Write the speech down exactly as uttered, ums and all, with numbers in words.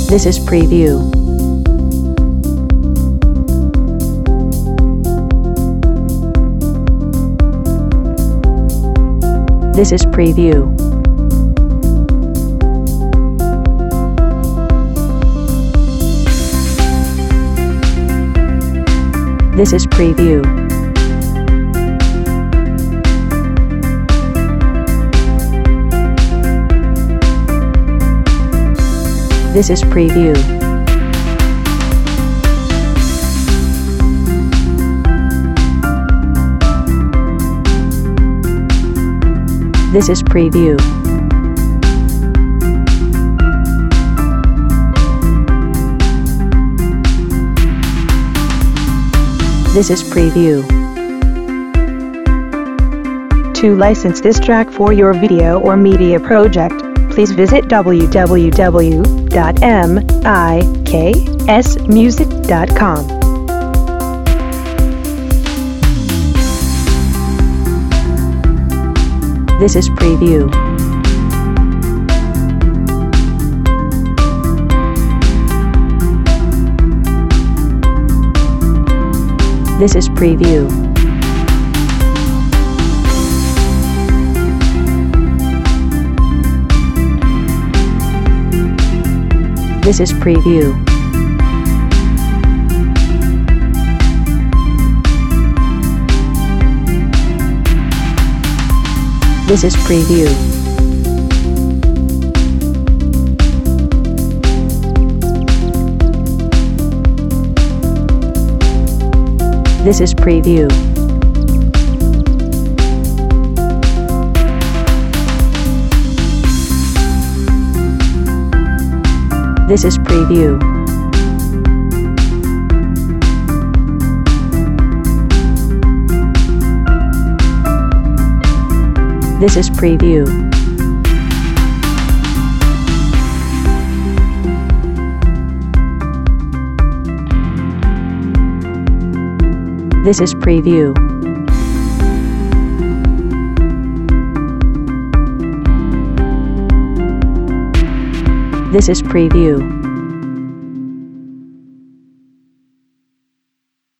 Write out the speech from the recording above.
This is preview. This is preview. This is preview. This is preview. This is preview. This is preview. To license this track for your video or media project, please visit w w w dot miks music dot com. This is preview. This is preview. This is preview. This is preview. This is preview. This is preview. This is preview. This is preview. This is preview.